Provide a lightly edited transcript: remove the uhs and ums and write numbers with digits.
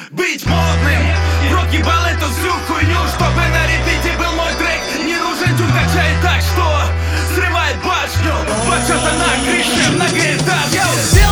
быть модным. В рот ебал эту всю хуйню, чтобы на репите был мой трек. Не нужен тюн, качает так, что срывает башню. Бачата на крыше многоэтажки.